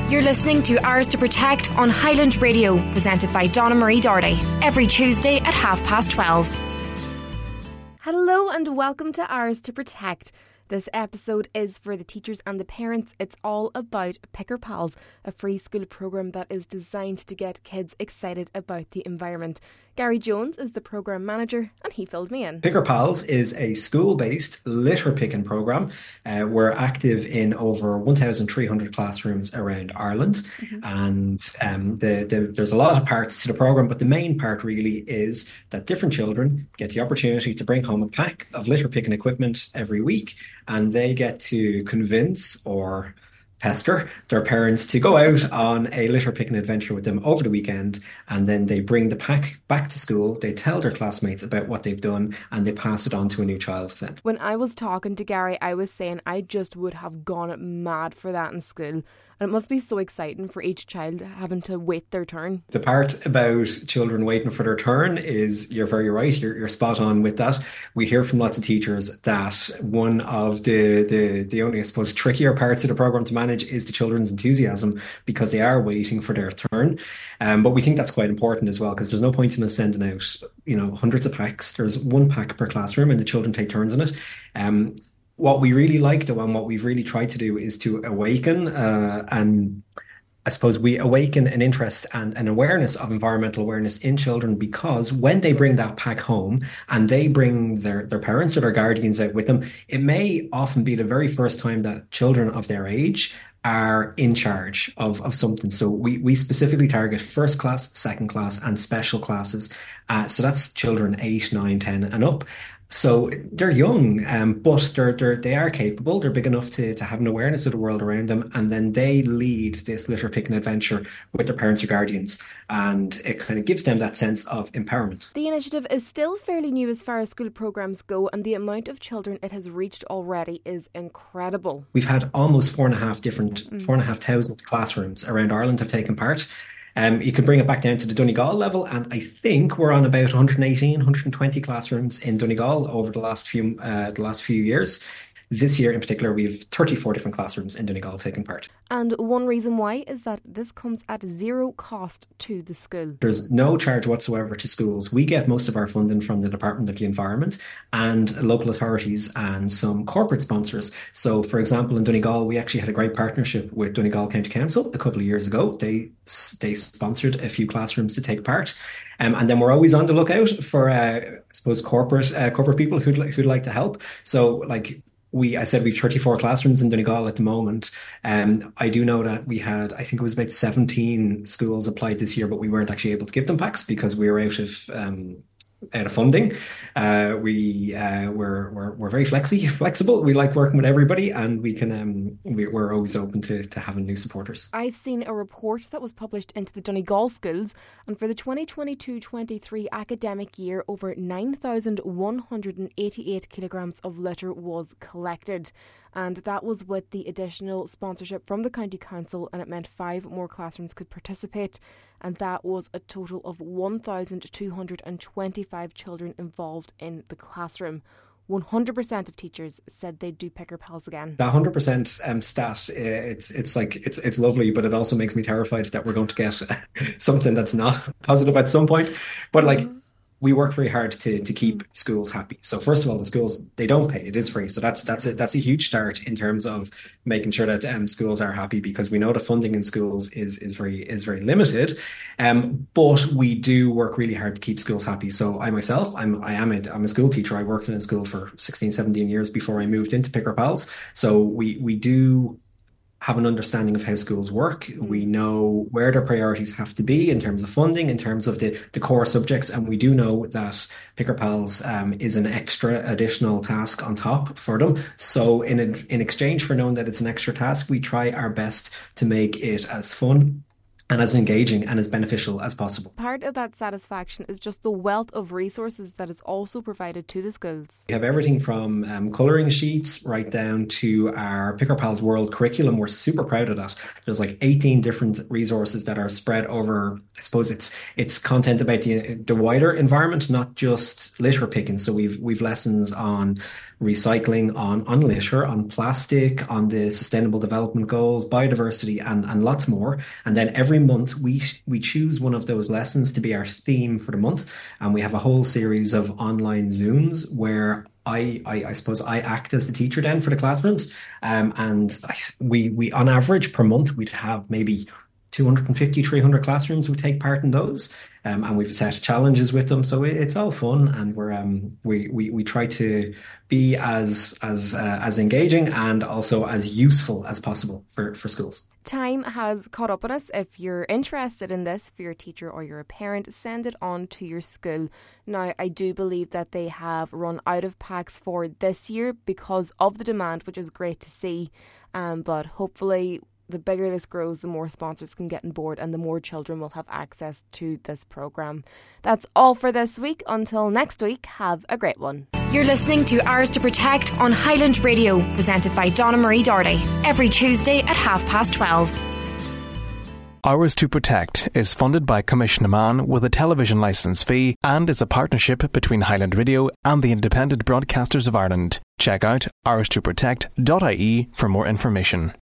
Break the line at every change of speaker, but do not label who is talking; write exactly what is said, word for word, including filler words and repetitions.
You're listening to Ours to Protect on Highland Radio, presented by Donna Marie Doherty, every Tuesday at half past twelve.
Hello and welcome to Ours to Protect. This episode is for the teachers and the parents. It's all about Picker Pals, a free school programme that is designed to get kids excited about the environment. Gary Jones is the programme manager and he filled me in.
Picker Pals is a school-based litter picking programme. Uh, we're active in over one thousand three hundred classrooms around Ireland. Mm-hmm. And um, the, the, there's a lot of parts to the programme, but the main part really is that different children get the opportunity to bring home a pack of litter picking equipment every week, and they get to convince or pester their parents to go out on a litter picking adventure with them over the weekend, and then they bring the pack back to school, they tell their classmates about what they've done, and they pass it on to a new child then.
When I was talking to Gary, I was saying I just would have gone mad for that in school. And it must be so exciting for each child having to wait their turn.
The part about children waiting for their turn is, you're very right, you're, you're spot on with that. We hear from lots of teachers that one of the, the, the only, I suppose, trickier parts of the programme to manage is the children's enthusiasm, because they are waiting for their turn. Um, but we think that's quite important as well, because there's no point in us sending out, you know, hundreds of packs. There's one pack per classroom and the children take turns in it. Um, What we really like, though, and what we've really tried to do is to awaken uh, and I suppose we awaken an interest and an awareness of environmental awareness in children, because when they bring that pack home and they bring their, their parents or their guardians out with them, it may often be the very first time that children of their age are in charge of, of something. So we, we specifically target first class, second class and special classes. Uh, so that's children eight, nine, ten and up. So they're young, um, but they're, they're, they are capable. They're big enough to, to have an awareness of the world around them. And then they lead this litter picking adventure with their parents or guardians. And it kind of gives them that sense of empowerment.
The initiative is still fairly new as far as school programmes go, and the amount of children it has reached already is incredible.
We've had almost four and a half different, mm. four and a half thousand classrooms around Ireland have taken part. Um, you can bring it back down to the Donegal level, and I think we're on about one hundred eighteen, one hundred twenty classrooms in Donegal over the last few uh, the last few years. This year in particular, we have thirty-four different classrooms in Donegal taking part.
And one reason why is that this comes at zero cost to the school.
There's no charge whatsoever to schools. We get most of our funding from the Department of the Environment and local authorities and some corporate sponsors. So, for example, in Donegal, we actually had a great partnership with Donegal County Council a couple of years ago. They they sponsored a few classrooms to take part. Um, and then we're always on the lookout for, uh, I suppose, corporate uh, corporate people who'd, who'd like to help. So, like, We, I said we've thirty-four classrooms in Donegal at the moment. Um, I do know that we had, I think it was about seventeen schools applied this year, but we weren't actually able to give them packs because we were out of um, out of funding. Uh, we uh, we're, we're we're very flexi flexible. We like working with everybody, and we can um, we, we're always open to to having new supporters.
I've seen a report that was published into the Donegal schools, and for the twenty twenty-two twenty-three academic year, over nine thousand one hundred eighty-eight kilograms of litter was collected. And that was with the additional sponsorship from the County Council, and it meant five more classrooms could participate. And that was a total of one thousand two hundred twenty-five children involved in the classroom. one hundred percent of teachers said they'd do Picker Pals again.
That one hundred percent um, stat, uh, it's it's like it's it's lovely, but it also makes me terrified that we're going to get something that's not positive at some point. But like, mm-hmm. we work very hard to to keep mm. schools happy. So first of all, the schools, they don't pay; it is free. So that's that's a, that's a huge start in terms of making sure that um, schools are happy, because we know the funding in schools is is very is very limited. Um, but we do work really hard to keep schools happy. So I myself, I'm I am a I'm a school teacher. I worked in a school for sixteen, seventeen years before I moved into Picker Pals. So we we do have an understanding of how schools work. Mm. We know where their priorities have to be in terms of funding, in terms of the, the core subjects. And we do know that Picker Pals um, is an extra additional task on top for them. So in, a, in exchange for knowing that it's an extra task, we try our best to make it as fun and as engaging and as beneficial as possible.
Part of that satisfaction is just the wealth of resources that is also provided to the schools.
We have everything from um, colouring sheets right down to our Picker Pals World curriculum. We're super proud of that. There's like eighteen different resources that are spread over, I suppose it's it's content about the, the wider environment, not just litter picking. So we've we've lessons on recycling, on, on litter, on plastic, on the Sustainable Development Goals, biodiversity, and, and lots more. And then every month we we choose one of those lessons to be our theme for the month. And we have a whole series of online Zooms where I, I, I suppose I act as the teacher then for the classrooms. Um, and I, we, we, on average per month, we'd have maybe two hundred fifty, three hundred classrooms would take part in those. Um, and we've set challenges with them. So it, it's all fun. And we're, um, we, we, we try to be as, as, uh, as engaging and also as useful as possible for, for schools.
Time has caught up on us. If you're interested in this for your teacher or you're a parent, send it on to your school. Now, I do believe that they have run out of packs for this year because of the demand, which is great to see. Um, but hopefully the bigger this grows, the more sponsors can get on board and the more children will have access to this programme. That's all for this week. Until next week, have a great one.
You're listening to Ours to Protect on Highland Radio, presented by Donna Marie Doherty, every Tuesday at half past twelve.
Ours to Protect is funded by Commission Amman with a television licence fee and is a partnership between Highland Radio and the Independent Broadcasters of Ireland. Check out ours to protect dot I E for more information.